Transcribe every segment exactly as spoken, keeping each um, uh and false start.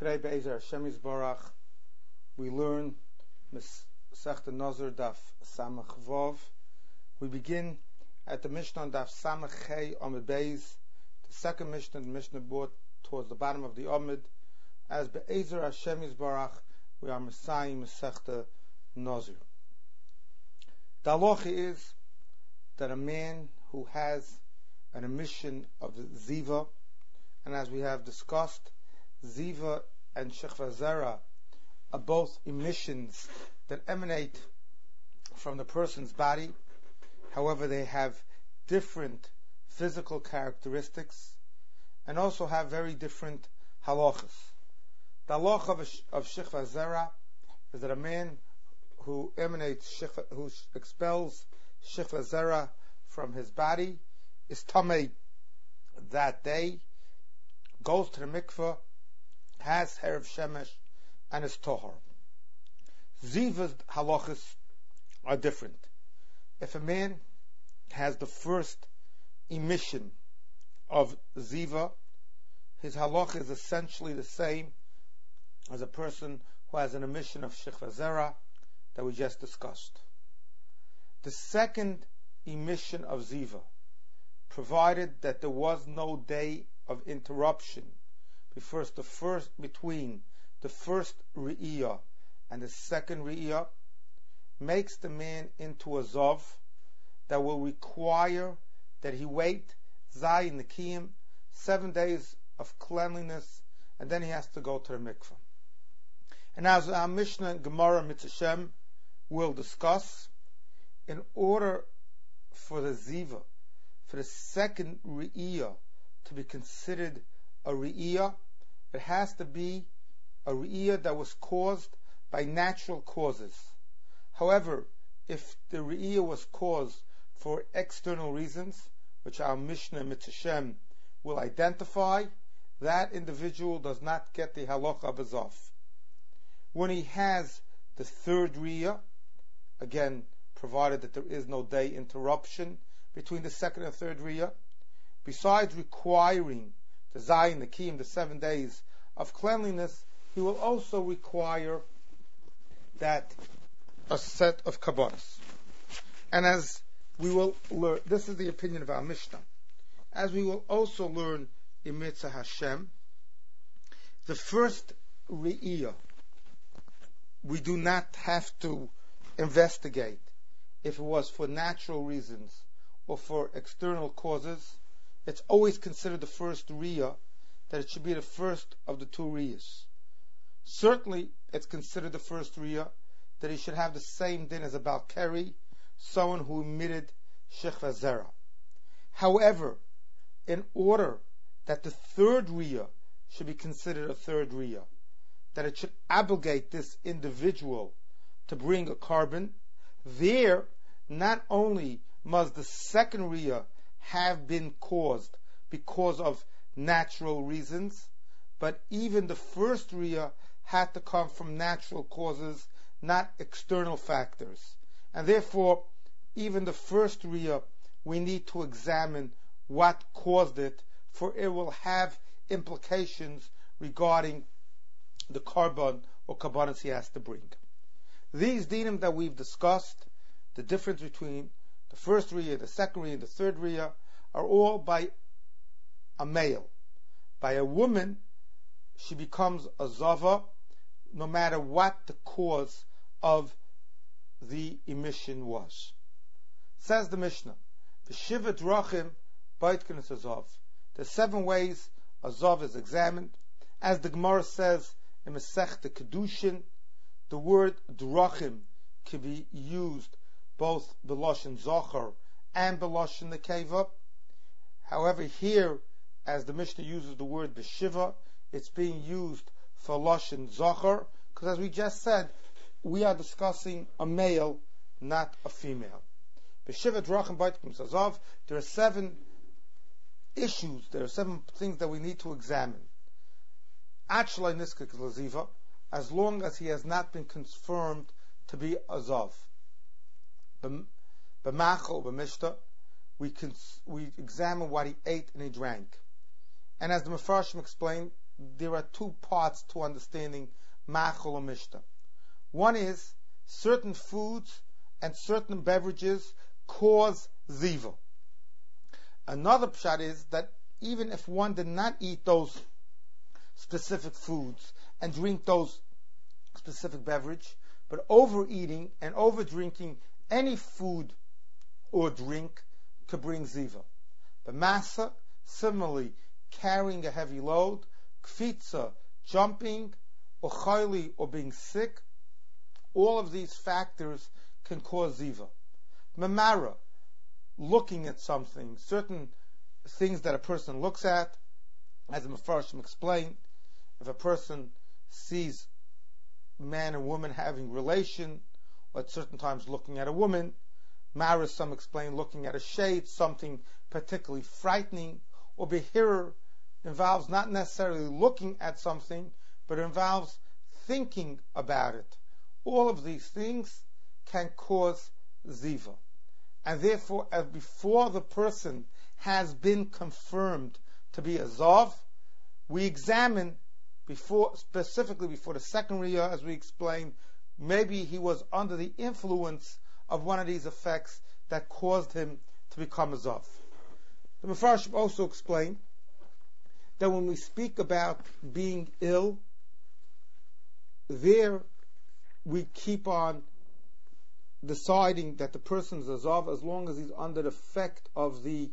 Today, Be'ezer Hashem Yisborach, we learn Masechta Nazir Daf Samach Vav. We begin at the Mishnah Daf Samach Chei Amud Beis. The second Mishnah, the Mishnah brought towards the bottom of the Amud. As Be'ezer Hashem Yisborach, we are Messiah Masechta Nazir. The halacha is that a man who has an emission of ziva, and as we have discussed, ziva and shechva zera are both emissions that emanate from the person's body. However, they have different physical characteristics and also have very different halachas. The halacha of, of shechva zera is that a man who emanates, shechva, who expels shechva zera from his body is tamei that day, goes to the mikveh, has herav shemesh, and is tohar. Ziva's halachas are different. If a man has the first emission of ziva, his halacha is essentially the same as a person who has an emission of shechva zera that we just discussed. The second emission of ziva, provided that there was no day of interruption before the first, between the first re'iyah and the second re'iyah, makes the man into a zov that will require that he wait zayin nikiyim, seven days of cleanliness, and then he has to go to the mikveh. And as our Mishnah Gemara Mitzvah will discuss, in order for the ziva, for the second re'iyah to be considered a re'iyah, it has to be a re'iyah that was caused by natural causes. However, if the re'iyah was caused for external reasons, which our Mishnah Mitzvah will identify, that individual does not get the halacha of a zov. When he has the third re'iyah, again, provided that there is no day interruption between the second and third re'iyah, besides requiring the zayin, the kiyum, the seven days of cleanliness, he will also require that a set of kabbalas. And as we will learn, this is the opinion of our Mishnah, as we will also learn in Mitzvah Hashem, the first re'iyah, we do not have to investigate if it was for natural reasons or for external causes. It's always considered the first re'iyah, that it should be the first of the two re'iyahs. Certainly, it's considered the first re'iyah that he should have the same din as a bal keri, someone who emitted shechva zera. However, in order that the third re'iyah should be considered a third re'iyah, that it should obligate this individual to bring a carbon, there, not only must the second re'iyah have been caused because of natural reasons, but even the first re'iyah had to come from natural causes, not external factors. And therefore, even the first re'iyah, we need to examine what caused it, for it will have implications regarding the carbon or carbonates he has to bring. These dinim that we've discussed, the difference between the first re'iyah, the second re'iyah, the third re'iyah, are all by a male. By a woman, she becomes a zava, no matter what the cause of the emission was. Says the Mishnah, V'shiva drachim baitkenes azav. There's seven ways a zav is examined. As the Gemara says in Masechta Kedushin, the word drachim can be used both b'lashon zachar and b'lashon nekeva. However, here, as the Mishnah uses the word b'shiva, it's being used for lashon zachar, because as we just said, we are discussing a male, not a female. B'shiva drachim baitkum sazav. There are seven issues, there are seven things that we need to examine. Achlai niskek laziva, as long as he has not been confirmed to be a zav. B'machal b'mishta, we cons- we examine what he ate and he drank. And as the Mefarshim explained, there are two parts to understanding Ma'achol Mishta. One is certain foods and certain beverages cause ziva. Another pshat is that even if one did not eat those specific foods and drink those specific beverage, but overeating and over drinking any food or drink could bring ziva. But masa, similarly, carrying a heavy load, kfitza, jumping, or chayli, or being sick, all of these factors can cause ziva. Mamara, looking at something, certain things that a person looks at, as the Mefarshim explained, if a person sees man and woman having relation, or at certain times looking at a woman, Mara, some explain, looking at a shade, something particularly frightening, or behira involves not necessarily looking at something, but involves thinking about it. All of these things can cause ziva. And therefore, as before the person has been confirmed to be a zav, we examine before, specifically before the second riyah, as we explained, maybe he was under the influence of one of these effects that caused him to become a zav. The Mefarshim also explained that when we speak about being ill, there we keep on deciding that the person is a zav as long as he's under the effect of the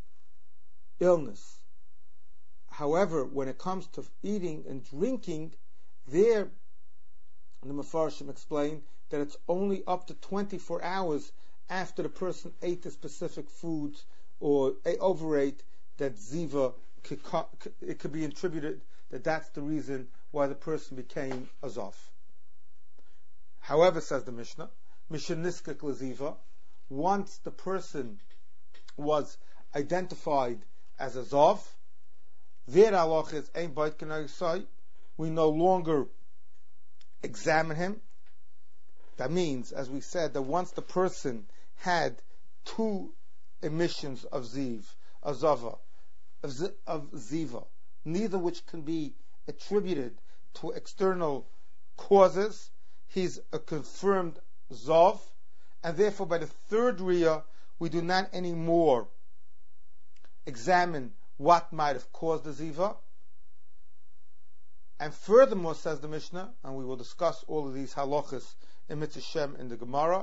illness. However, when it comes to eating and drinking, there the Mefarshim explain that it's only up to twenty-four hours after the person ate the specific foods or overate that ziva could, it could be attributed that that's the reason why the person became a zav. However, says the Mishnah, Mishaniskak Laziva, once the person was identified as a zav, their halach is ein bait kenai, we no longer examine him. That means, as we said, that once the person had two emissions of ziv, of zava, of, z- of ziva, neither which can be attributed to external causes, he's a confirmed zav, and therefore by the third riyah we do not anymore examine what might have caused the ziva. And furthermore, says the Mishnah, and we will discuss all of these halachas in Mitzvah Shem in the Gemara,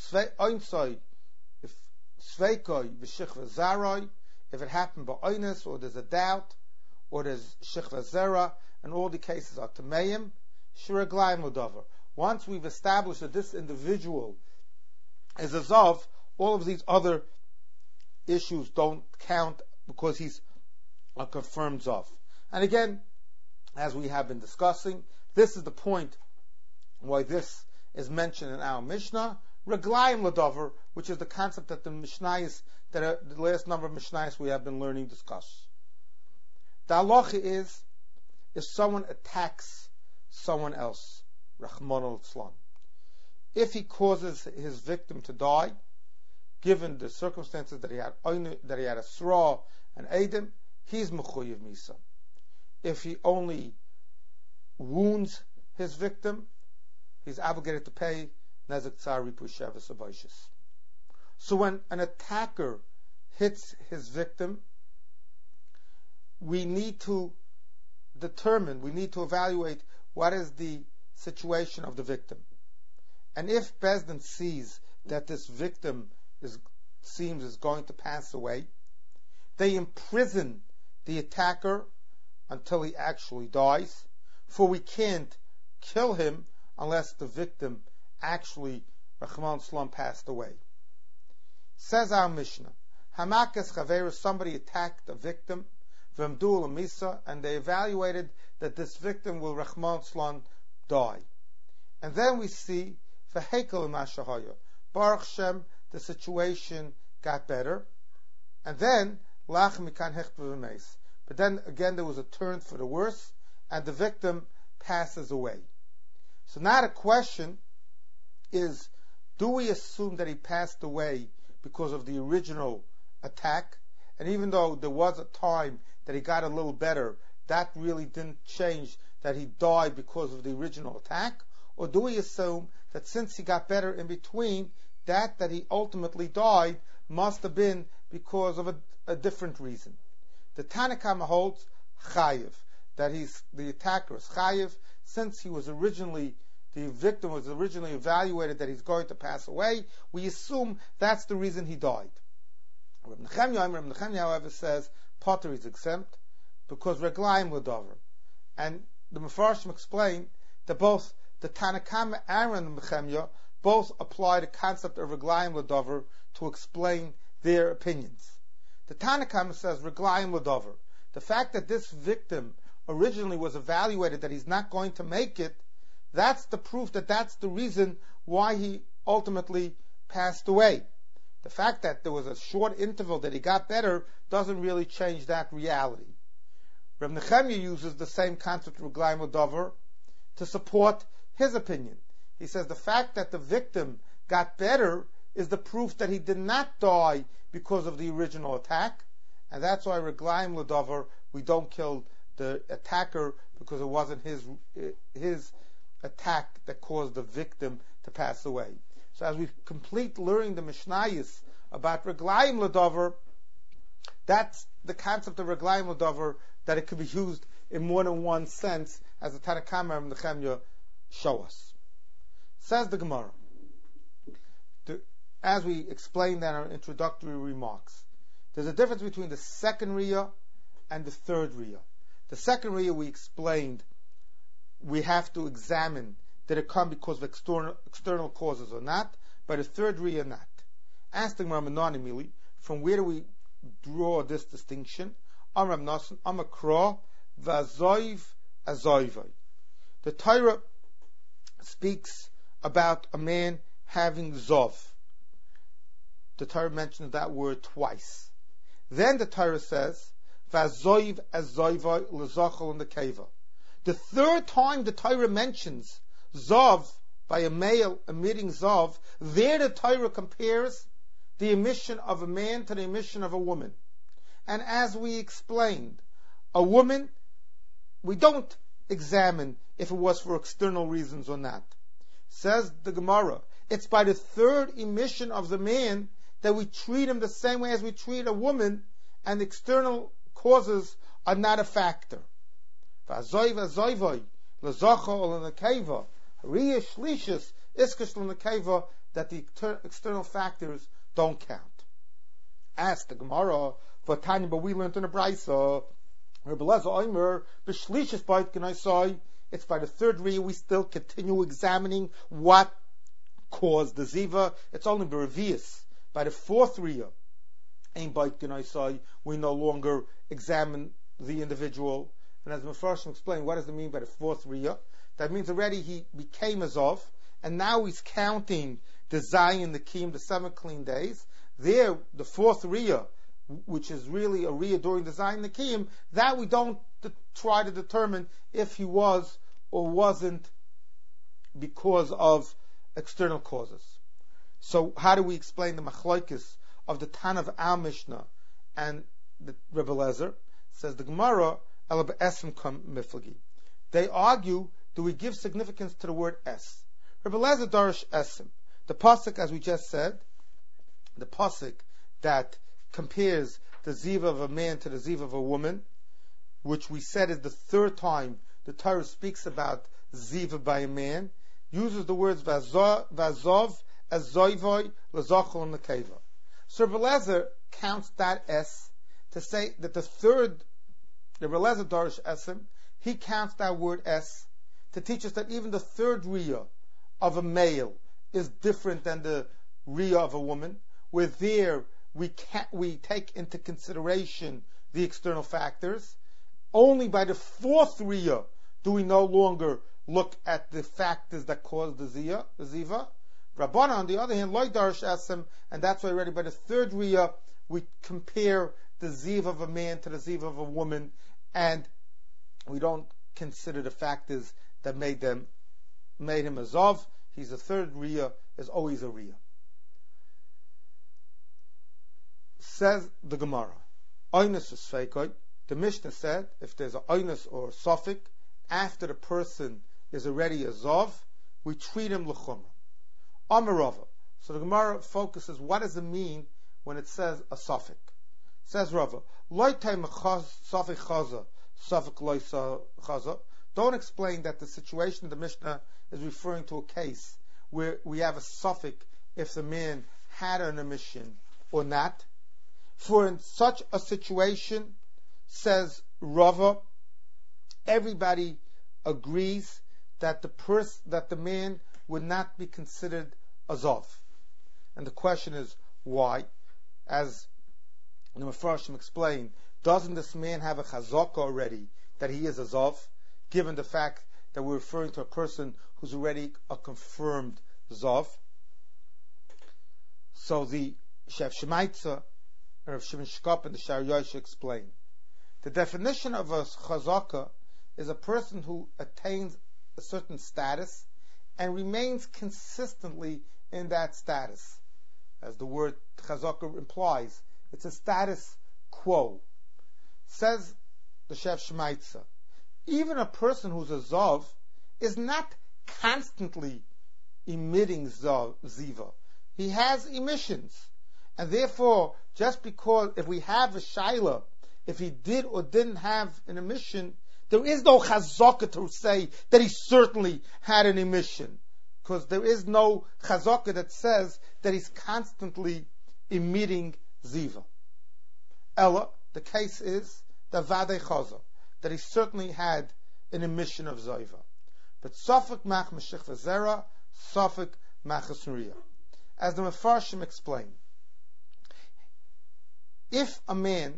if sveikoi v'shichva zarai, if it happened by oinus, or there's a doubt, or there's shichva zera, and all the cases are tameim, shiraglayim l'davar. Once we've established that this individual is a zav, all of these other issues don't count because he's a confirmed zav. And again, as we have been discussing, this is the point why this is mentioned in our Mishnah, Reglayim Ladavar, which is the concept that the Mishnayos, that are, the last number of Mishnayos we have been learning discuss. The halacha is, if someone attacks someone else, Rahman al-Islam, if he causes his victim to die, given the circumstances that he had, that he had a sra and edim, he's mechuyev misa. If he only wounds his victim, he's obligated to pay nezek tsar ripu sheves avaishis. So when an attacker hits his victim, we need to determine, we need to evaluate what is the situation of the victim. And if Bezdin sees that this victim is, seems is going to pass away, they imprison the attacker until he actually dies, for we can't kill him unless the victim actually, Rahman Shalom, passed away. Says our Mishnah, Hamakas Chavera, somebody attacked a victim, V'amdul Misa, and they evaluated that this victim will Rahman Shalom die. And then we see V'hekel Mashahaya, Baruch Shem, the situation got better, and then Lach Mikan Hech B'V'meis. But then again there was a turn for the worse, and the victim passes away. So now the question is, do we assume that he passed away because of the original attack? And even though there was a time that he got a little better, that really didn't change, that he died because of the original attack? Or do we assume that since he got better in between, that that he ultimately died must have been because of a, a different reason? The Tanna Kama holds chayiv, that he's the attacker is chayiv, since he was originally, the victim was originally evaluated that he's going to pass away. We assume that's the reason he died. Reb Nechemya, Reb Nechemya, however, says Potter is exempt because reglaim l'dover, and the Mefarshim explain that both the Tanna Kama and Reb Nechemya both apply the concept of reglaim l'dover to explain their opinions. The Tanna Kama says reglaim l'dover, the fact that this victim originally was evaluated that he's not going to make it, that's the proof that that's the reason why he ultimately passed away. The fact that there was a short interval that he got better doesn't really change that reality. Reb Nechemya uses the same concept of reglaim l'dover to support his opinion. He says the fact that the victim got better is the proof that he did not die because of the original attack, and that's why reglaim l'dover, we don't kill the attacker because it wasn't his his attack that caused the victim to pass away. So as we complete learning the Mishnayos about reglaim l'dover, that's the concept of reglaim l'dover, that it could be used in more than one sense, as the Tanna Kama and Nechemya show us. Says the Gemara, the, as we explained in our introductory remarks, there's a difference between the second Riyah and the third Riyah. The second Riyah we explained, we have to examine did it come because of external, external causes or not, but the third Riyah not. Ask the Gemara anonymally, from where do we draw this distinction? Amar Nasan, Amar Kra, Vazoiv Azoivai. The Torah speaks about a man having Zov. The Torah mentions that word twice. Then the Torah says, Vazoiv Azoivai L'Zochel in the Keva. The third time the Torah mentions Zov, by a male emitting Zov, there the Torah compares the emission of a man to the emission of a woman. And as we explained, a woman, we don't examine if it was for external reasons or not. Says the Gemara, it's by the third emission of the man that we treat him the same way as we treat a woman, and external causes are not a factor. That the external factors don't count. Ask the Gemara for Tanya, but we learned in the Brisa, it's by the third Riyah we still continue examining what caused the Ziva. It's only Berevius. By the fourth Riyah, we no longer examine the individual. And as Mefarshim explained, what does it mean by the fourth Riyah? That means already he became Azov, and now he's counting the Zayin, the Kiyum, the seven clean days. There, the fourth Riyah, which is really a Riyah during the Zayin, the Kiyum, that we don't de- try to determine if he was or wasn't because of external causes. So how do we explain the Machlokes of the Tan of our Mishnah and the Rebbe Lezer? Says the Gemara, they argue, do we give significance to the word es? Rebbe Lezer darish esim. The pasuk, as we just said, the pasuk that compares the ziva of a man to the ziva of a woman, which we said is the third time the Torah speaks about ziva by a man, uses the words vazov, azoivoi, lezochel, and nekeva. So Rebbe Lezer counts that es to say that the third, the Rebbe Lezer darish esim, he counts that word es to teach us that even the third riyah of a male is different than the riyah of a woman, where there we can't, we take into consideration the external factors. Only by the fourth riyah do we no longer look at the factors that cause the ziyah, the ziva. Rabbana, on the other hand, loy darish esim, and that's why already by the third riyah we compare the ziva of a man to the ziva of a woman, and we don't consider the factors that made them made him a zov. He's a third riyah, is always a riyah. Says the Gemara, the The Mishnah said, if there's an oinus or a suffix, after the person is already a zov, we treat him l'chumra. Amarava. So the Gemara focuses, what does it mean when it says a suffix? Says Rava, loy time suffix chaza, suffix loy chaza. Don't explain that the situation of the Mishnah is referring to a case where we have a suffix if the man had an emission or not. For in such a situation, says Rava, everybody agrees that the pers- that the man would not be considered a zov. And the question is, why? As the Mefarshim explained, doesn't this man have a chazaka already that he is a zov, given the fact that we're referring to a person who's already a confirmed zov? So the Shev Shemaitza, or Shimon Shkop and the Shar Yosha explain, the definition of a chazaka is a person who attains a certain status and remains consistently in that status. As the word chazaka implies, it's a status quo. Says the Shev Shemaitza, even a person who's a zov is not constantly emitting zav, ziva. He has emissions. And therefore, just because if we have a shaila, if he did or didn't have an emission, there is no chazaka to say that he certainly had an emission. Because there is no chazaka that says that he's constantly emitting ziva. Ella, the case is the vadei chaza, that he certainly had an emission of ziva. But safek mach meshich v'zera, safek machas nuriya. As the Mefarshim explain, if a man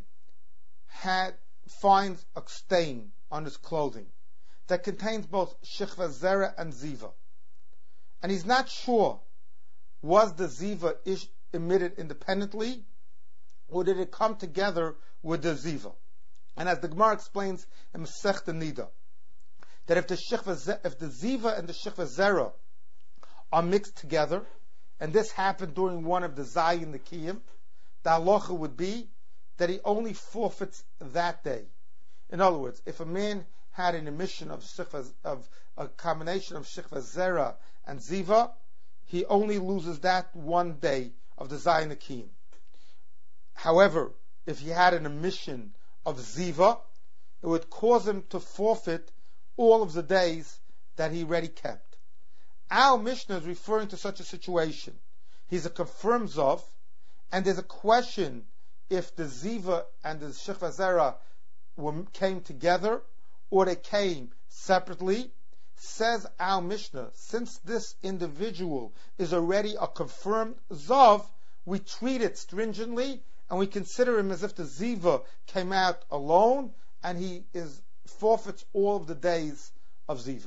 had finds a stain on his clothing that contains both shechva zera and ziva, and he's not sure was the ziva ish emitted independently or did it come together with the ziva. And as the Gemara explains in Masechta Nida, that if the shechva, if the ziva and the shechva zera are mixed together, and this happened during one of the zayin the kiyim, the halacha would be that he only forfeits that day. In other words, if a man had an emission of shechva, of a combination of shechva zera and ziva, he only loses that one day of the zayin the kiyim. However, if he had an emission of ziva, it would cause him to forfeit all of the days that he already kept. Our Mishnah is referring to such a situation. He's a confirmed zov, and there's a question if the ziva and the shechva zera were, came together or they came separately. Says our Mishnah, since this individual is already a confirmed zov, we treat it stringently and we consider him as if the ziva came out alone, and he is forfeits all of the days of ziva.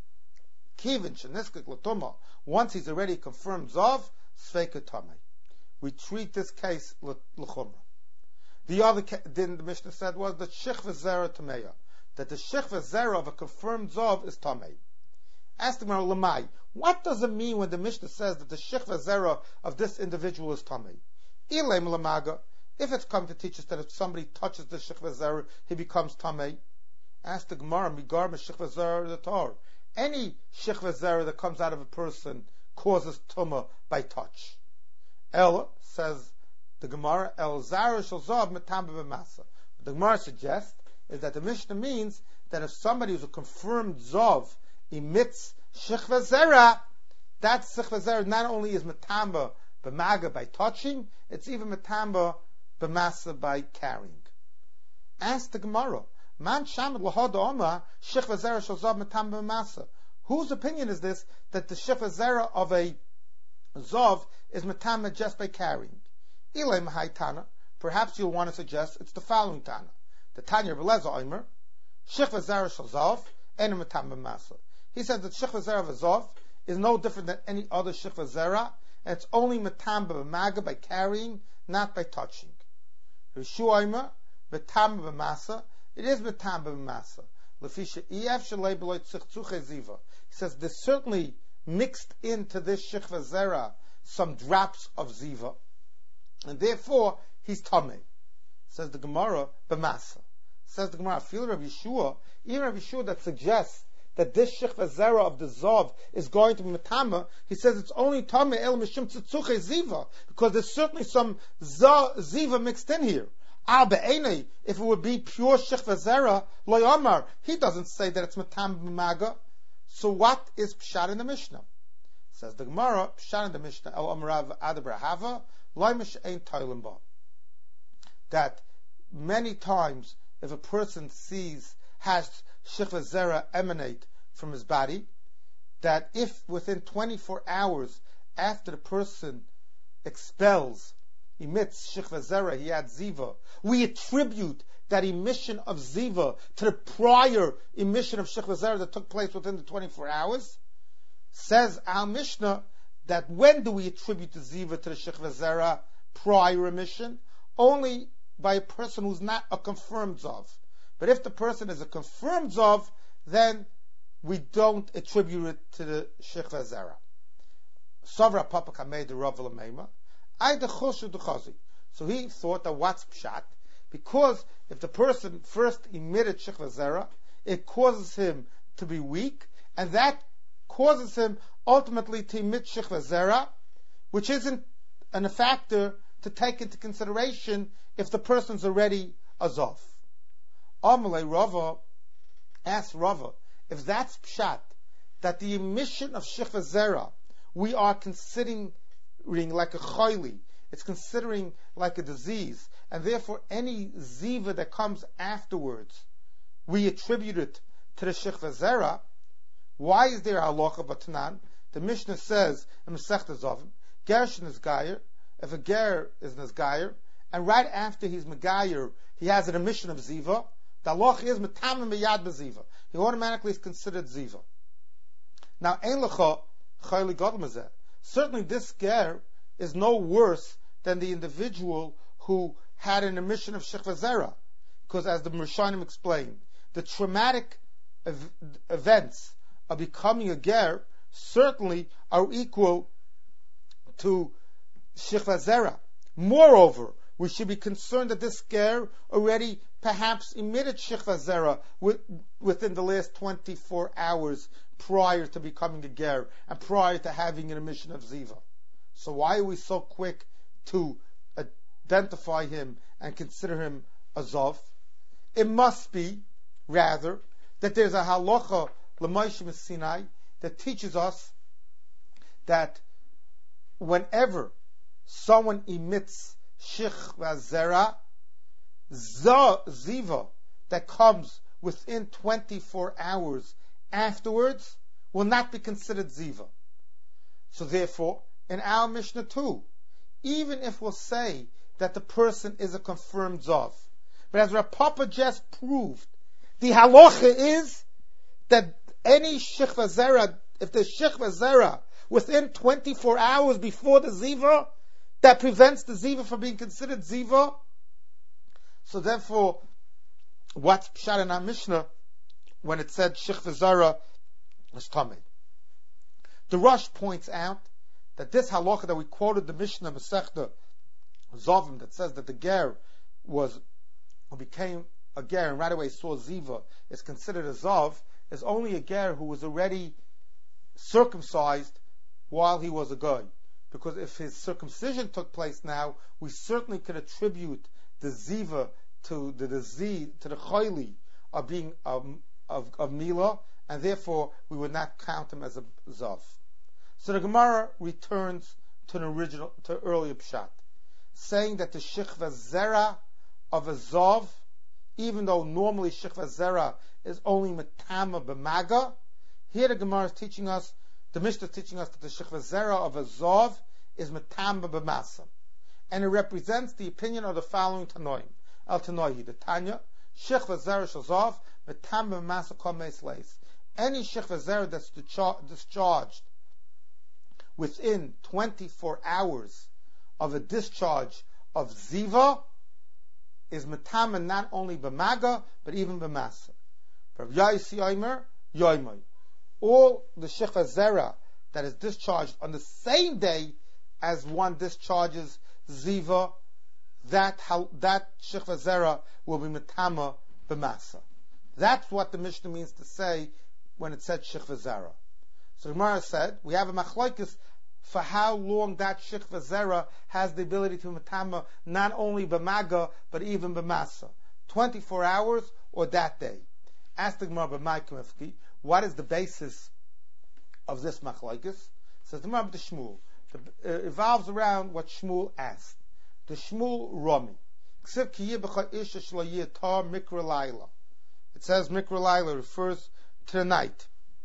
Kivin sheniskik l'tuma, once he's already confirmed zav, sveika tamei. We treat this case l'chumra. The other din the Mishnah said was the shechva zera tameya, that the shechva zera of a confirmed zav is tamei. Ask the Gemara, lamai, what does it mean when the Mishnah says that the shechva zera of this individual is tamei? Ilem lamaga, if it's come to teach us that if somebody touches the shechva zera, he becomes tamei. Ask the Gemara, migar shechva zera the tar. Any shechva zera that comes out of a person causes tumah by touch. El, says the Gemara, El zara shel zav metam b'masa. What the Gemara suggests is that the Mishnah means that if somebody who's a confirmed zav emits shechva zera, that shechva zera not only is metamba b'maga by touching, it's even metamba b'masa by carrying. Ask the Gemara, Man shamad lahada oma shechva zera shel zav metamba b'masa. Whose opinion is this that the shechva zera of a zav is metamba just by carrying? Ilay mahai tana. Perhaps you'll want to suggest it's the following tana. The Tanya Beleza Omer, shechva zera shel zav and metamba b'masa. He says that shechva zera of a zav is no different than any other shechva zera, and it's only metamba b'maga by carrying, not by touching. Rishu Omer, metamba b'masa. It is metamba b'masa. Lefisha ef shalei b'loy tzich ziva. He says there's certainly mixed into this shechva zera some drops of ziva, and therefore he's tamei. Says the Gemara b'masa. Says the Gemara, I feel Rabbi Yeshua, even Rabbi Yeshua that suggests that this Shechva Zera of the Zov is going to be Matama, he says it's only Tame El Mishum Tzitzuche Ziva, because there's certainly some Ziva mixed in here. Al Be'enei, if it would be pure Shechva Zera, Lo Yomar, he doesn't say that it's Matama B'maga. So what is Pshat in the Mishnah? Says the Gemara, Pshat in the Mishnah, El Amrav Adabra Hava, Lo Mish Ein Toilim Ba. That many times, if a person sees, has Shechva Zera emanate from his body, that if within twenty-four hours after the person expels, emits Shechva Zera, he adds Ziva, we attribute that emission of Ziva to the prior emission of Shechva Zera that took place within the twenty-four hours. Says our Mishnah that when do we attribute the Ziva to the Shechva Zera prior emission? Only by a person who's not a confirmed Zov. But if the person is a confirmed Zov, then we don't attribute it to the Shechva Zera. Savra Papa Kamei de Rav Lameima, I de Choshu de Chazi. So he thought that what's Pshat? Because if the person first emitted Shechva Zera, it causes him to be weak, and that causes him ultimately to emit Shechva Zera, which isn't an, a factor to take into consideration if the person's already a Zov. Amalei Rava asked Rava, if that's Pshat, that the emission of Shechva Zera, we are considering like a chayli, it's considering like a disease, and therefore any ziva that comes afterwards, we attribute it to the Shechva Zera. Why is there halacha b'tanan? The Mishnah says in Masechta Zovim, Gershon is Gayer, if a ger is Nazgayer, and right after he's Megayer, he has an emission of Ziva, the halacha is Metamim Miyad B'Ziva. He automatically is considered Ziva. Now, Ein Lecha Chayli Gadol Mezeh. Certainly this ger is no worse than the individual who had an emission of Shechva Zera. Because as the Mershanim explained, the traumatic ev- events of becoming a ger certainly are equal to Shechva Zera. Moreover, we should be concerned that this ger already perhaps emitted Shechva Zera with, within the last twenty-four hours prior to becoming a ger and prior to having an emission of Ziva. So why are we so quick to identify him and consider him a Zov? It must be, rather, that there's a halacha l'Moshe Sinai that teaches us that whenever someone emits Shechva Zera, Ziva that comes within twenty-four hours afterwards will not be considered Ziva. So therefore, in our Mishnah too, even if we'll say that the person is a confirmed Zov, but as Rav Papa just proved, the halacha is that any Shechva Zera, if there's Shechva Zera within twenty-four hours before the Ziva, that prevents the Ziva from being considered Ziva. So therefore, what's Pshat in our Mishnah when it said Shechva Zera was Tamei? The Rosh points out that this halacha that we quoted, the Mishnah Masechta Zovim, that says that the ger was, who became a ger and right away saw Ziva, is considered a Zov, is only a ger who was already circumcised while he was a goy. Because if his circumcision took place now, we certainly could attribute the Ziva to the disease, to the chayli of being um, of, of Mila, and therefore we would not count him as a Zav. So the Gemara returns to an original, to earlier Pshat, saying that the Shechva Zera of a Zav, even though normally Shechva Zera is only Matama B'maga, here the Gemara is teaching us, the Mishnah is teaching us that the Shechva Zera of a Zav is Matama B'masa. And it represents the opinion of the following Tanoim. Al Tanoihi, the Tanya, Shechva Zera Shazav, Matama B'masa Komes Leis. Any Shechva Zera that's discharged within twenty-four hours of a discharge of Ziva is Matama not only B'maga, but even B'masa. Rav Yaisi Omer, Yoimai. All the Shechva Zera that is discharged on the same day as one discharges Ziva, that that Shechva Zera will be Matama b'masa. That's what the Mishnah means to say when it said Shechva Zera. So Gemara said, we have a machlokes for how long that Shechva Zera has the ability to matama, not only b'maga, but even b'masa. twenty-four hours or that day. Ask the Gemara b'mai kumifki, what is the basis of this machlokes? Says the Gemara b'the Shmuel. It evolves around what Shmuel asked. The Shmuel Rami. It says Mikra Laila refers to the night.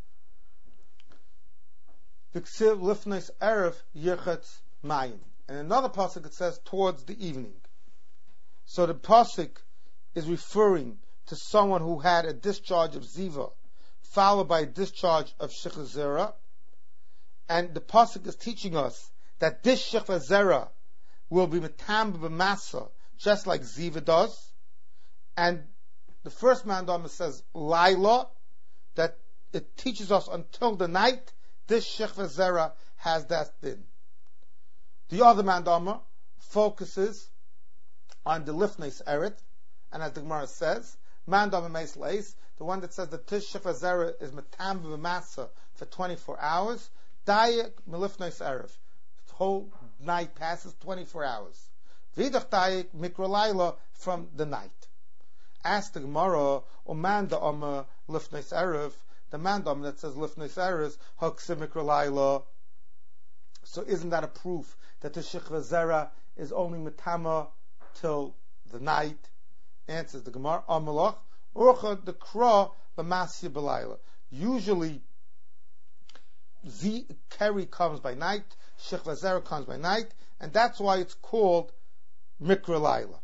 And another pasuk it says towards the evening. So the pasuk is referring to someone who had a discharge of ziva, followed by a discharge of shechva zera, and the pasuk is teaching us that this shechva zera will be metam b'masa, just like ziva does. And the first mandama says laila, that it teaches us until the night. This shechva zera has that din. The other mandama focuses on the lifneis eret, and as the Gemara says, mandama meis leis, the one that says that this shechva zera is metam b'masa for twenty-four hours. Dayak melifneis erev, the whole night passes twenty-four hours. Vidach dayak mikra laila, from the night. Ask the Gemara, o manda oma lifneis erev, the mandam that says lifneis erev haksim mikra laila. So isn't that a proof that the shechva zera is only metama till the night? Answers the Gemara, amalach urcha the kra b'masya b'laila. Usually, Z Keri comes by night, Shechva Zera comes by night, and that's why it's called Mikra Laila.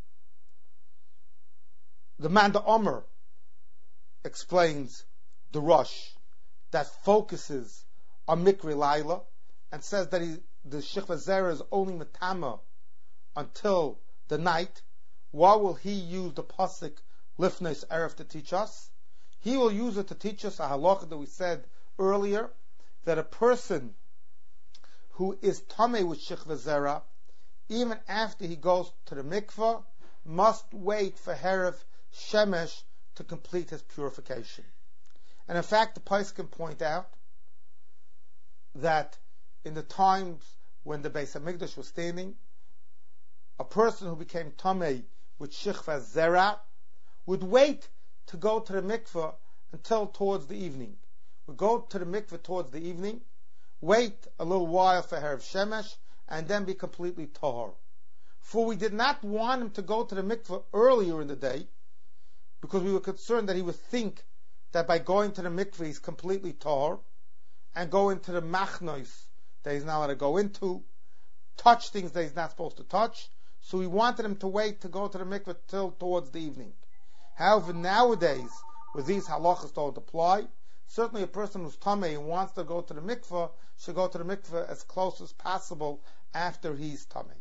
The Manda Omer explains the Rosh that focuses on Mikra Laila and says that he, the Shechva Zera is only Matama until the night. Why will he use the pasuk Lifneis Erev to teach us? He will use it to teach us a halacha that we said earlier, that a person who is tamei with shechva zera, even after he goes to the mikvah, must wait for Herav Shemesh to complete his purification. And in fact, the Pais can point out that in the times when the Beis HaMikdash was standing, a person who became tamei with shechva zera would wait to go to the mikvah until towards the evening. We go to the mikveh towards the evening, wait a little while for Herav Shemesh, and then be completely tahor. For we did not want him to go to the mikveh earlier in the day, because we were concerned that he would think that by going to the mikveh he's completely tahor, and go into the machnos that he's not allowed to go into, touch things that he's not supposed to touch. So we wanted him to wait to go to the mikveh till towards the evening. However, nowadays, where these halachas don't apply, certainly a person who's tamei and wants to go to the mikveh should go to the mikveh as close as possible after he's tamei.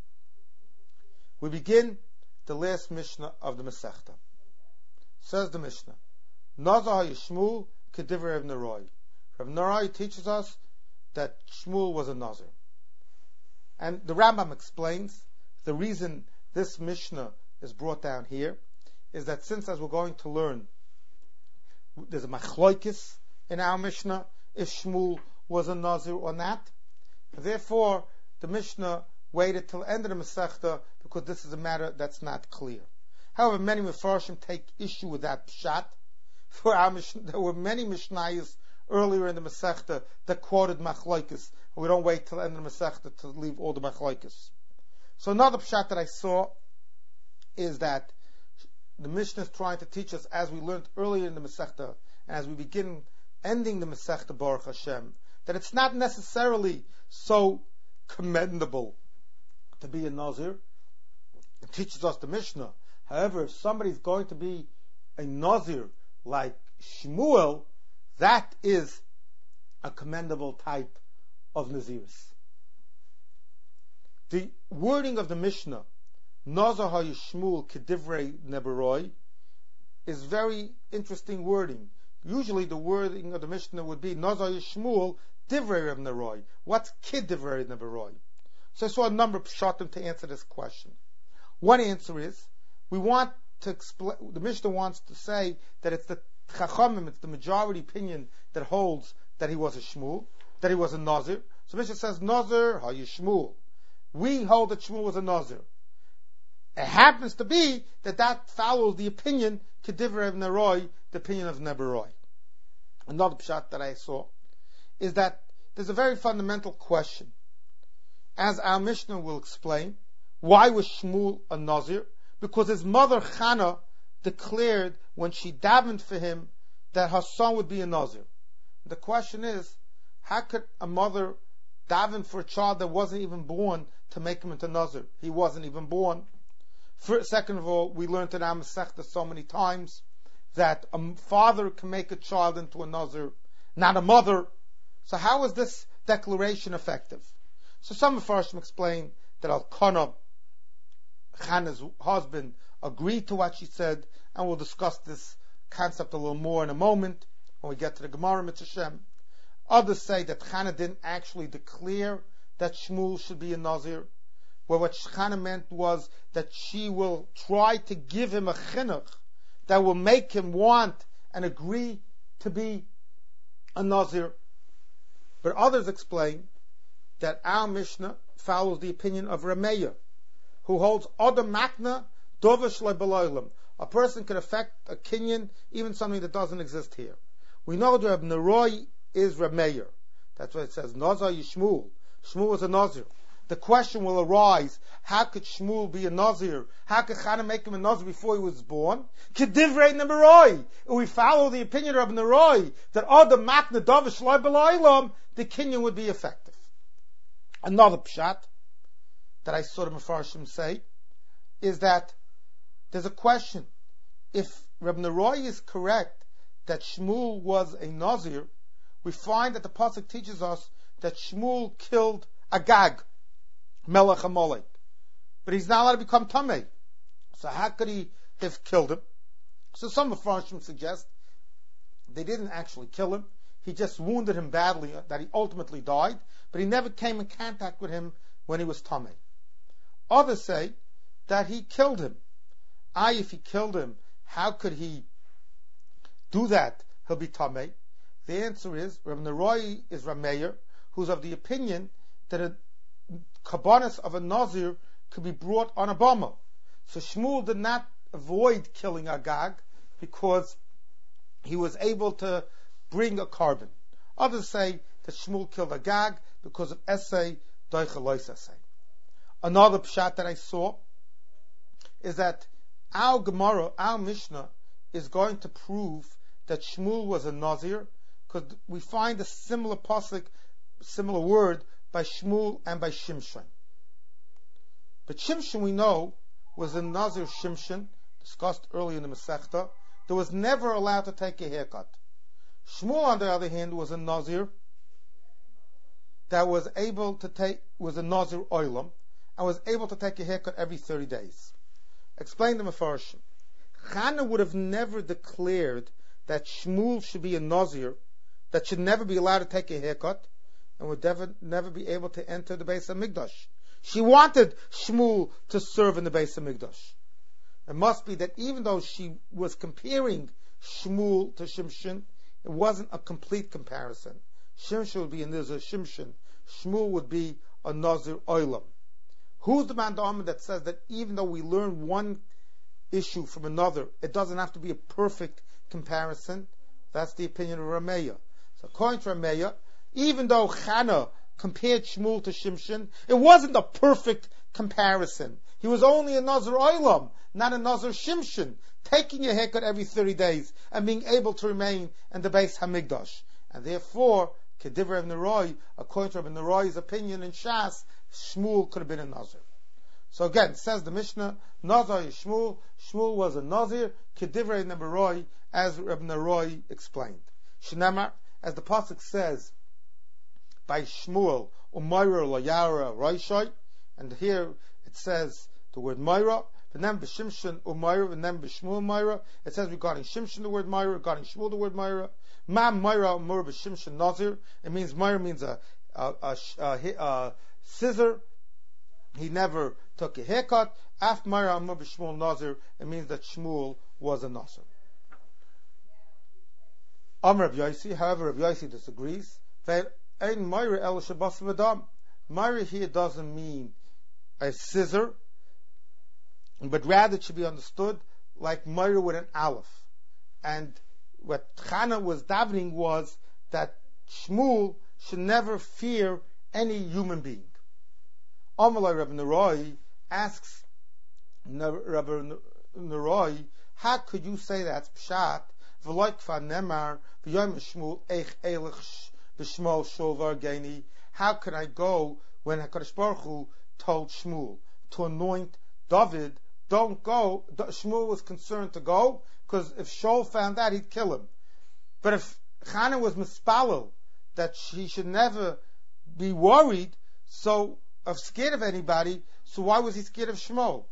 We begin the last Mishnah of the Masechta. Says the Mishnah, Nazar Shmuel kedivrei Rav Nerai. Rav Nerai teaches us that Shmuel was a Nazir. And the Rambam explains the reason this Mishnah is brought down here is that since, as we're going to learn, there's a machlokes in our Mishnah if Shmuel was a Nazir or not. Therefore, the Mishnah waited till the end of the Masechta because this is a matter that's not clear. However, many Mefarshim take issue with that pshat. For our Mishnah, there were many Mishnayos earlier in the Masechta that quoted machlokes. We don't wait till the end of the Masechta to leave all the machlokes. So another pshat that I saw is that the Mishnah is trying to teach us, as we learned earlier in the Masechta, and as we begin ending the Masechta Baruch Hashem, that it's not necessarily so commendable to be a Nazir. It teaches us the Mishnah. However, if somebody's going to be a Nazir like Shmuel, that is a commendable type of Naziris. The wording of the Mishnah, Nazar HaYishmuel Kedivrei Neberoi, is very interesting wording. Usually the wording of the Mishnah would be Nazar HaYishmuel Divrei Rav Nerai. What's Kedivrei Neberoi? So I saw a number of pshatim to answer this question. One answer is, we want to explain, the Mishnah wants to say that it's the Chachamim, it's the majority opinion that holds that he was a Shmuel, that he was a Nazir. So Mishnah says, Nazir, how you Shmuel? We hold that Shmuel was a Nazir. It happens to be that that follows the opinion, Kedivra of Neroi, the opinion of Neberoi. Another pshat that I saw is that there's a very fundamental question. As our Mishnah will explain, why was Shmuel a Nazir? Because his mother Chana declared when she davened for him that her son would be a Nazir. The question is, how could a mother daven for a child that wasn't even born to make him into Nazir? He wasn't even born. For, second of all, we learned in our Masechta so many times that a father can make a child into a Nazir, not a mother. So how is this declaration effective? So some of Farshim explain that Al-Kana, Chana's husband, agreed to what she said, and we'll discuss this concept a little more in a moment when we get to the Gemara Mitzvah Shem. Others say that Chana didn't actually declare that Shmuel should be a Nazir, where what Chana meant was that she will try to give him a chinuch that will make him want and agree to be a Nazir. But others explain that our Mishnah follows the opinion of Rameya, who holds Adam Makna Dovish Lebeloilim. A person can affect a kinyan, even something that doesn't exist here. We know that Reb Neroi is Rameya. That's why it says Nazar Yishmuel. Shmuel was a Nazir. The question will arise, how could Shmuel be a Nazir? How could Chana make him a Nazir before he was born? Kedivrei Neroi. If we follow the opinion of Neroi, that Adam Makna Dovish Lebeloilim, the kinyan would be effective. Another pshat that I saw the Mefarshim say is that there's a question. If Reb Neroi is correct that Shmuel was a Nazir, we find that the pasuk teaches us that Shmuel killed Agag, Melech Amalek, but he's not allowed to become Tameh. So how could he have killed him? So some Mefarshim suggest they didn't actually kill him. He just wounded him badly, that he ultimately died, but he never came in contact with him when he was Tameh. Others say that he killed him. I, if he killed him, how could he do that? He'll be Tameh. The answer is, Reb Neroi is Rameir, who's of the opinion that a kabbanis of a Nazir could be brought on a bama. So Shmuel did not avoid killing Agag because he was able to bring a carbon. Others say that Shmuel killed Agag because of Essay, Doichelois Essay. Another pshat that I saw is that our Gemara, our Mishnah, is going to prove that Shmuel was a Nazir, because we find a similar pasuk, similar word by Shmuel and by Shimshon. But Shimshon, we know, was a Nazir Shimshon, discussed earlier in the Masechta, that was never allowed to take a haircut. Shmuel, on the other hand, was a Nazir that was able to take, was a Nazir Oilam, and was able to take a haircut every thirty days. Explain the Mefarshim. Chana would have never declared that Shmuel should be a Nazir, that should never be allowed to take a haircut, and would never, never be able to enter the Beis HaMikdash. She wanted Shmuel to serve in the Beis HaMikdash. It must be that even though she was comparing Shmuel to Shimshon, it wasn't a complete comparison. Shimshon would be a Nazir Shimshon. Shmuel would be a Nazir Oilam. Who's the man that says that even though we learn one issue from another, it doesn't have to be a perfect comparison? That's the opinion of Rameya. So according to Rameya, even though Chana compared Shmuel to Shimshon, it wasn't a perfect comparison. He was only a Nazir Oilam, not a Nazir Shimshon, taking a haircut every thirty days and being able to remain in the Beis HaMikdash. And therefore, Kedivra of Neroi, according to Rabbi Neroi's opinion in Shas, Shmuel could have been a Nazir. So again, says the Mishnah, Nazir is Shmuel, Shmuel was a Nazir, Kedivra Neroi, as Rabbi Neroi explained. Shnamar, as the pasuk says, by Shmuel, Umayra Layara Raishai, and here it says the word Myra, and then B'Shimshon Umayra, and then B'Shmuel Myra. It says regarding Shimshon the word Myra, regarding Shmuel the word Myra. Ma Myra Umur B'Shimshon Nazir. It means Myra means a, a, a, a, a scissor. He never took a haircut. Af Meira Amar b'Shmuel Nazir, it means that Shmuel was a Nazir. Amar Rabbi Yossi, however, Rabbi Yossi disagrees. Ein Meira el Shabbos v'Adam. Meira here doesn't mean a scissor, but rather it should be understood like Meira with an aleph. And what Chana was davening was that Shmuel should never fear any human being. Amalai Rabbi Neroi asks Rabbi Neroi, how could you say that's pshat? V'loik fa nemar v'yom Shmuel eich elich b'shmol shovar geni. How could I go when HaKadosh Baruch Hu told Shmuel to anoint David? Don't go. Shmuel was concerned to go because if Shaul found out, he'd kill him. But if Chana was mispalel that she should never be worried, so of scared of anybody, so why was he scared of Shmuel?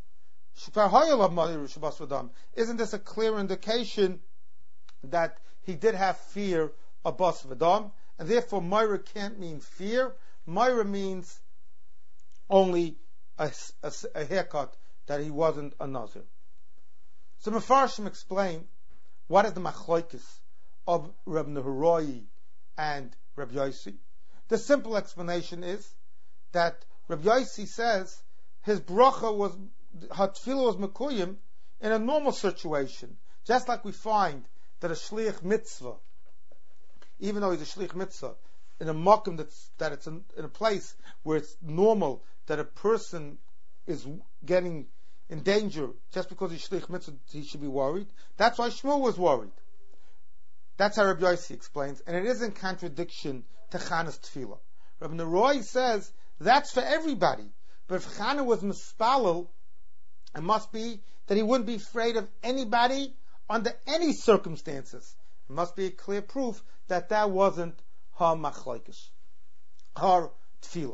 Isn't this a clear indication that he did have fear of Bas V'Dam, and therefore Meira can't mean fear. Meira means only a, a, a haircut, that he wasn't a Nazir. So Mefarshim explain what is the machlokes of Rabbi Neroi and Rabbi Yossi. The simple explanation is that Rabbi Yossi says his bracha was, her tefillah was mekuyim in a normal situation, just like we find that a shliach mitzvah, even though he's a shliach mitzvah, in a makom that's that it's in, in a place where it's normal that a person is getting in danger just because he's shliach mitzvah, he should be worried. That's why Shmuel was worried. That's how Rabbi Yossi explains, and it is in contradiction to Chana's tefillah. Rabbi Neroi says that's for everybody, but if Chana was mispalel, it must be that he wouldn't be afraid of anybody under any circumstances. It must be a clear proof that that wasn't her machlokes, her tefillah.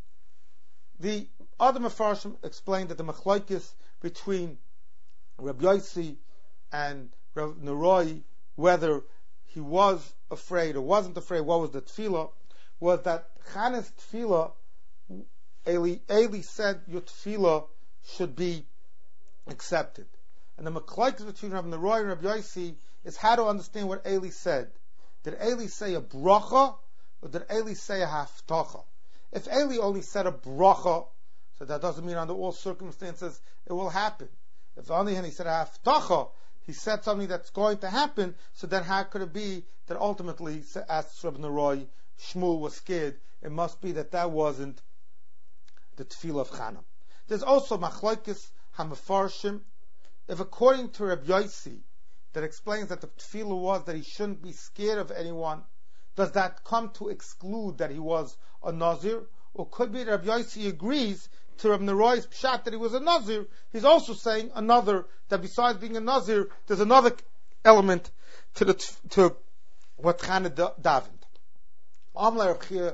The other Mefarshim explained that the machlokes between Rabbi Yossi and Rabbi Neroi, whether he was afraid or wasn't afraid, what was the tefillah, was that Chana's tefillah, Eli, Eli said your tefillah should be accepted. And the machlokes between Rabbi Neroi and Rabbi Yossi is how to understand what Eli said. Did Eli say a bracha, or did Eli say a haftacha? If Eli only said a bracha, so that doesn't mean under all circumstances it will happen. If on the hand he said a haftacha, he said something that's going to happen, so then how could it be that ultimately, as Rabbi Neroi, Shmuel was scared? It must be that that wasn't the tefillah of Chana. There's also machlokes hamefarshim. If according to Rabbi Yossi, that explains that the tefillah was that he shouldn't be scared of anyone, does that come to exclude that he was a Nazir? Or could be that Rabbi Yossi agrees to Rabbi Neroi's pshat that he was a Nazir? He's also saying another, that besides being a Nazir, there's another element to the to what Chana davened. Amle Rav Chia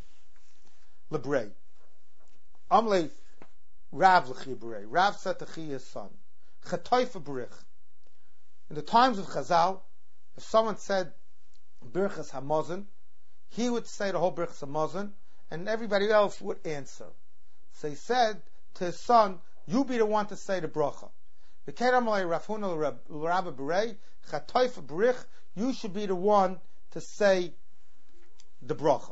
Lebrei. Amle Rav L'Chia Berei. Rav said to Chia's son, Chatoifa Berich. In the times of Chazal, if someone said Birchas Hamazon, he would say the whole Birchas Hamazon, and everybody else would answer. So he said to his son, you be the one to say the bracha. You should be the one to say the bracha.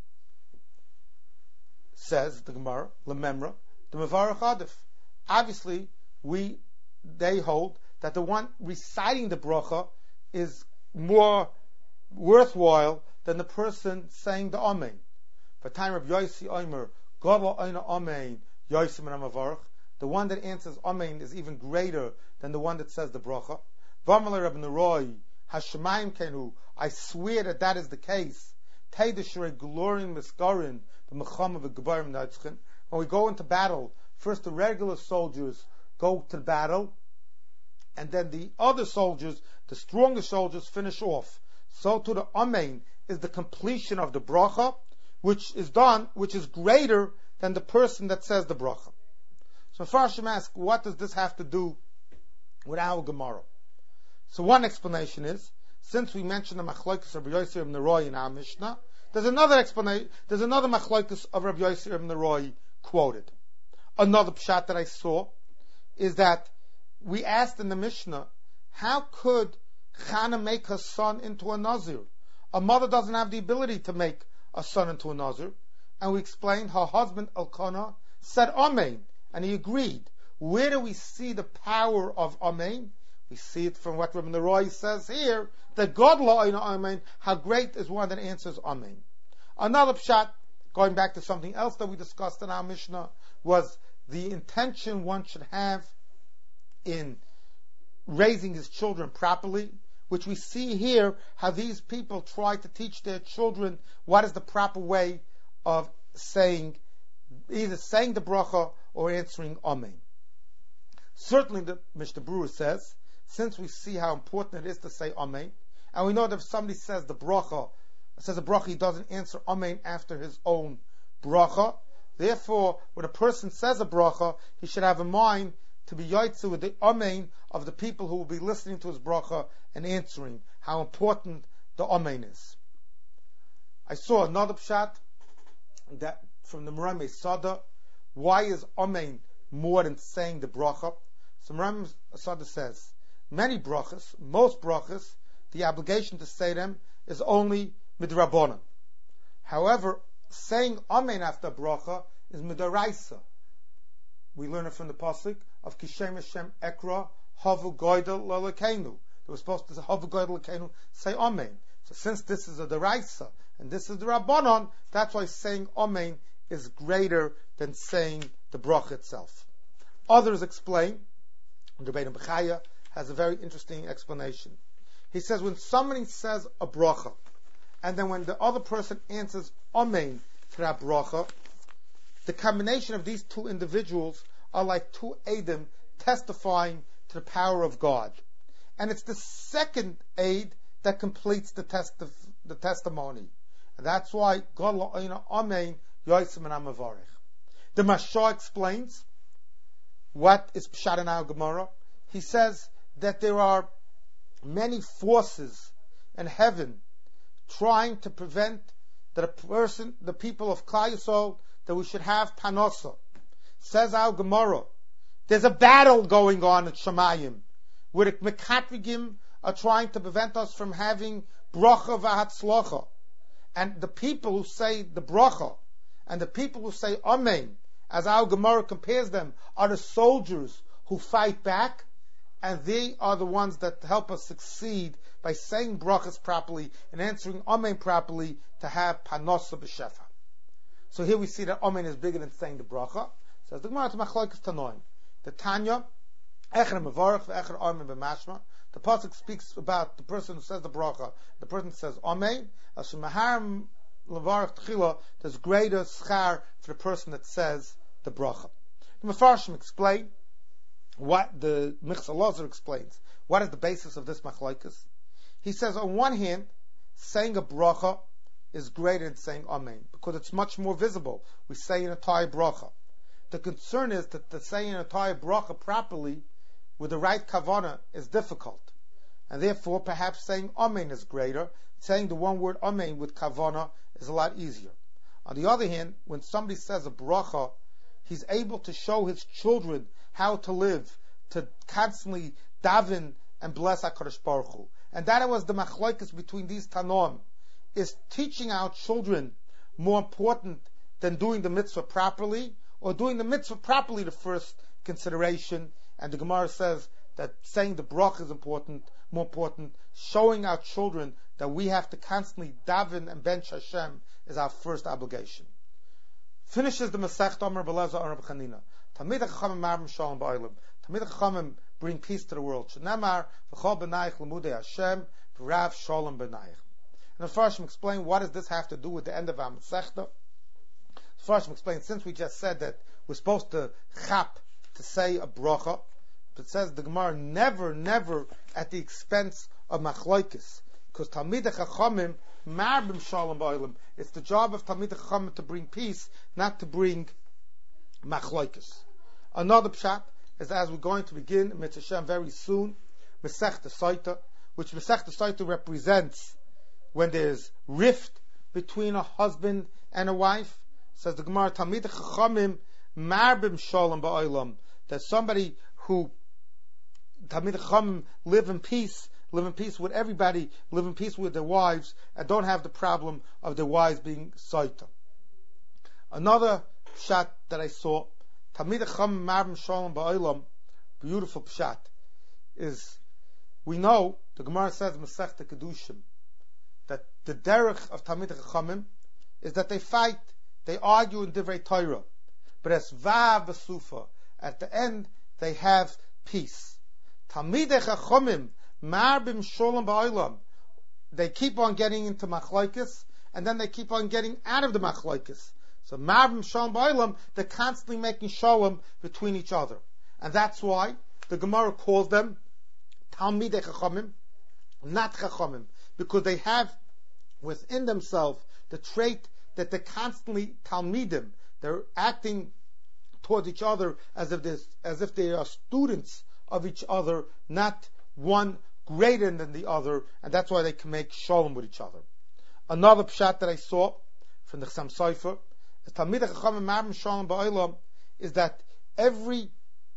Says the Gemara, Lememra, the Mevarach Adif. Obviously, we, they hold that the one reciting the bracha is more worthwhile than the person saying the Amen. For time of Yossi Omer, Gadol Oina Amen, Yossi Menam Avarach, the one that answers Amen is even greater than the one that says the bracha. V'amalei Rabbi Neroi, Hashemayim Kenu, I swear that that is the case. Teideshrei Glorim Miskarin, the Mechama V'Gebarim Naitzchen. When we go into battle, first the regular soldiers go to battle, and then the other soldiers, the stronger soldiers, finish off. So to the Amen is the completion of the bracha, which is done, which is greater than the person that says the bracha. So Farshim asks, what does this have to do with our Gemara? So one explanation is, since we mentioned the machlokes of Rabbi Yossi Rabbi Neroi in our Mishnah, there's another explanation, there's another machlokes of Rabbi Yossi Rabbi Neroi quoted. Another pshat that I saw is that we asked in the Mishnah, how could Chana make her son into a Nazir? A mother doesn't have the ability to make a son into a Nazir. And we explained her husband Elkanah said Amen, and he agreed. Where do we see the power of Amen? We see it from what Rabbi Neroy says here, that God la'ina Amen, how great is one that answers Amen. Another pshat, going back to something else that we discussed in our Mishnah, was the intention one should have in raising his children properly, which we see here how these people try to teach their children what is the proper way of saying, either saying the bracha or answering Amen. Certainly the Mishnah Berurah says, since we see how important it is to say Amen, and we know that if somebody says the bracha, says a bracha, he doesn't answer Amen after his own bracha. Therefore, when a person says a bracha, he should have in mind to be yaitzu with the Amen of the people who will be listening to his bracha and answering how important the Amen is. I saw another pshat that from the Merame Sada, why is Amen more than saying the bracha? So Merame Sada says, many brachas, most brachas, the obligation to say them is only midrabanan. However, saying Amen after bracha is midaraisa. We learn it from the pasuk of Kishem Hashem Ekra Havu Goydel Lalakeinu. They were supposed to say Havu Goydel Lalakeinu, say Amen. So since this is a deraisa and this is the rabbanon, that's why saying Amen is greater than saying the bracha itself. Others explain, the Rebbeinu Bechaya has a very interesting explanation. He says when somebody says a bracha, and then when the other person answers Amen to that bracha, the combination of these two individuals are like two Eidim testifying to the power of God. And it's the second aid that completes the, test of, the testimony. And that's why God la'ina Amen Yoisim and Amavarech. The Mashah explains what is Pshat in our Gemara. He says that there are many forces in heaven trying to prevent that a person, the people of Klal Yisrael, that we should have panosa. Says our Gemara, there's a battle going on at Shemayim, where the Mekatrigim are trying to prevent us from having bracha v'hatzlacha. And the people who say the bracha, and the people who say Amen, as our Gemara compares them, are the soldiers who fight back, and they are the ones that help us succeed by saying brachas properly and answering Amen properly to have panosa b'shefa. So here we see that Amen is bigger than saying the bracha. Says the Gemara to Machlokes Tanoim. The Tanya, Echer Mevarach v'Echer Amen b'mashma. The pasuk speaks about the person who says the bracha. The person who says Amen. As Shemahar Levarach Tchila, there's greater schar for the person that says the bracha. The Mefarshim explain what the Michzah Lazar explains. What is the basis of this machlokes? He says, on one hand, saying a bracha is greater than saying Amen, because it's much more visible. We say an entire bracha. The concern is that to say an entire bracha properly with the right kavanah is difficult. And therefore, perhaps saying Amen is greater. Saying the one word Amen with kavanah is a lot easier. On the other hand, when somebody says a bracha, he's able to show his children how to live, to constantly daven and bless HaKadosh Baruch Hu. And that was the machlokes between these Tanoim. Is teaching our children more important than doing the mitzvah properly, or doing the mitzvah properly the first consideration? And the Gemara says that saying the bracha is important, more important, showing our children that we have to constantly daven and bench Hashem is our first obligation. Finishes the Masech Omer Belezer Arab Chanina. Tamid HaChachamim Marbim Shalom Ba'olam. Tamid HaChachamim bring peace to the world. Shenamar v'chol b'nayich l'mudei Hashem v'rav Shalom b'nayich. And the Farshim explain, what does this have to do with the end of our Masechta? The Farshim explain, since we just said that we're supposed to chap, to say a bracha, it says the Gemara never, never at the expense of machlokes, because Talmid HaChachamim marbim shalom ba'olam. It's the job of Talmid HaChachamim to bring peace, not to bring machlokes. Another pshat is, as we're going to begin Mitzvah Shem very soon, Masechta Soita, which Masechta Soita represents when there's rift between a husband and a wife. Says the Gemara, Talmid HaChachamim marbim shalom ba'olam, that somebody who Talmidei Chachamim live in peace, live in peace with everybody, live in peace with their wives, and don't have the problem of their wives being saita. Another pshat that I saw, Talmidei Chachamim marbim shalom ba'olam, beautiful pshat, is we know the Gemara says Masechta Kedushim that the derech of Talmidei Chachamim is that they fight, they argue in Divrei Torah, but as Vav B'Sufa, at the end they have peace. Talmidei Chachamim marbim shalom ba'olam, they keep on getting into machlokes, and then they keep on getting out of the machlokes. So marbim shalom ba'olam, they're constantly making shalom between each other, and that's why the Gemara calls them Talmidei Chachamim, not Chachamim, because they have within themselves the trait that they're constantly Talmidim. They're acting towards each other as if they as if they are students of each other, not one greater than the other, and that's why they can make shalom with each other. Another pshat that I saw from the Chassam Sofer is Talmidei Chachamim marbim shalom ba'olam, is that every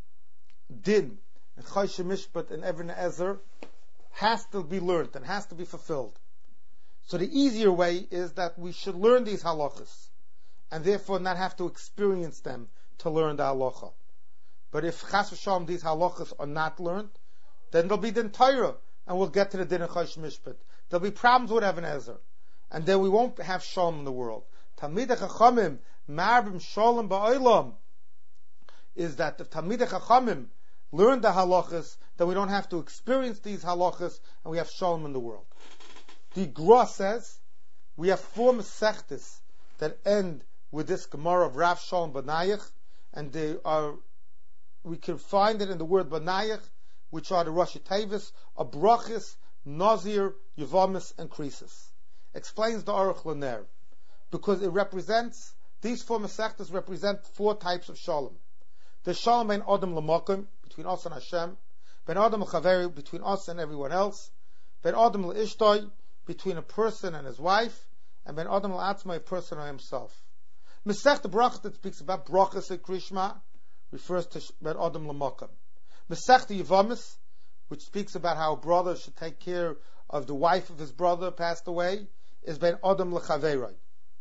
din and Choshen Mishpat and Even Ezer has to be learned and has to be fulfilled. So the easier way is that we should learn these halachas and therefore not have to experience them to learn the halacha. But if Chas v'Shalom these halachas are not learned, then there'll be din Torah, and we'll get to the din of Choshen Mishpat. There'll be problems with Even Ezer, and then we won't have shalom in the world. Talmidei Chachamim marbim shalom ba'olam is that if Talmidei Chachamim learn the halachas, then we don't have to experience these halachas, and we have shalom in the world. The Gra says we have four mesechtes that end with this Gemara of Rav Shalom Banayich, and they are we can find it in the word Banayich, which are the Rosh Tevis of Brachis, Nazir, Yevamis, and Krisis. Explains the Aruch LaNer, because it represents these four mesechtes represent four types of shalom. The shalom ben Adam l'makom, between us and Hashem, ben Adam l'chaveri, between us and everyone else, ben Adam l'ishtoi, between a person and his wife, and ben Adam l'Atzmai, a person and himself. Mesech the brach that speaks about brachas and krishma refers to ben Adam l'makom. Mesech the Yevamis, which speaks about how a brother should take care of the wife of his brother passed away, is ben Adam l'chaveri.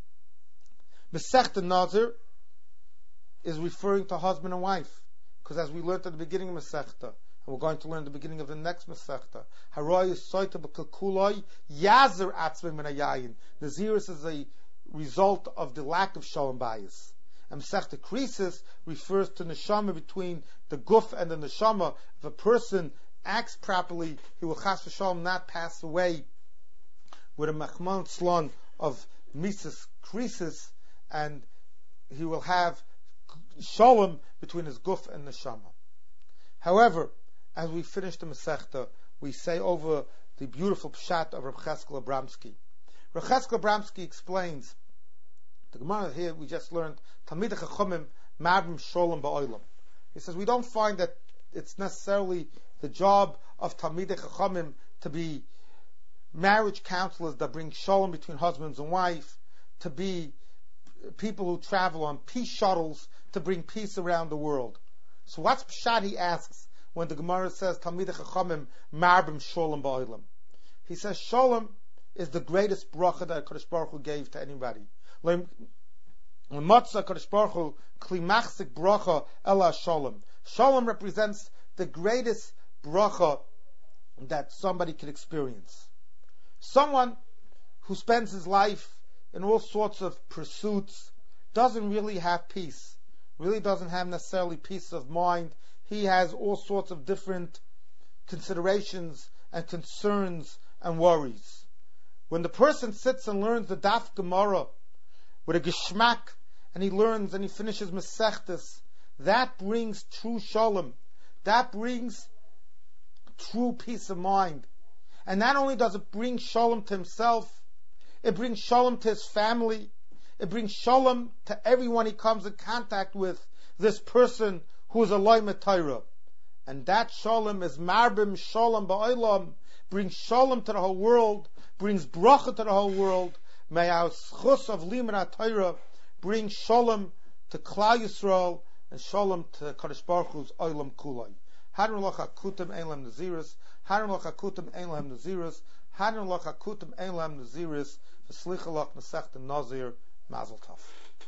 Mesech the Nazir is referring to husband and wife, because as we learned at the beginning of Masechta, and we're going to learn at the beginning of the next Masechta, Haroy is soita b'kalkuloi yazer atzmei min hayayin. Nazirus is a result of the lack of shalom bayis. And Masechta Krisis refers to neshama between the guf and the neshama. If a person acts properly, he will chas v'shalom not pass away with a machman tzlon of mises Krisis, and he will have shalom between his guf and neshama. However, as we finish the Masechta, we say over the beautiful pshat of Rav Cheskel Abramsky. Rav Cheskel Abramsky explains the Gemara here we just learned Talmidei Chachamim marbim shalom ba'olam. He says we don't find that it's necessarily the job of Talmidei Chachamim to be marriage counselors that bring shalom between husbands and wife, to be people who travel on peace shuttles to bring peace around the world. So what's pshat, he asks, when the Gemara says Talmidei Chachamim marbim shalom ba'olam? He says shalom is the greatest bracha that Kadosh Baruch Hu gave to anybody. L'matzah Kadosh Baruch Hu kli machzik bracha ela shalom. Shalom represents the greatest bracha that somebody can experience. Someone who spends his life in all sorts of pursuits doesn't really have peace, really doesn't have necessarily peace of mind. He has all sorts of different considerations and concerns and worries. When the person sits and learns the Daf Gemara with a geschmack, and he learns and he finishes Masechtas, that brings true shalom. That brings true peace of mind. And not only does it bring shalom to himself, it brings shalom to his family. It brings shalom to everyone he comes in contact with, this person who is a loimet Torah. And that shalom is marbim shalom ba'olam, brings shalom to the whole world, brings bracha to the whole world. May our schus of limud Torah bring shalom to Klal Yisrael and shalom to Kadosh Baruch Hu's olam kulai. Hadron loch hakutim ein lem naziris. Hadron loch hakutim ein lem naziris. Hadron loch hakutim ein lem naziris. V'slicha loch Masechta Nazir Mazel Tov.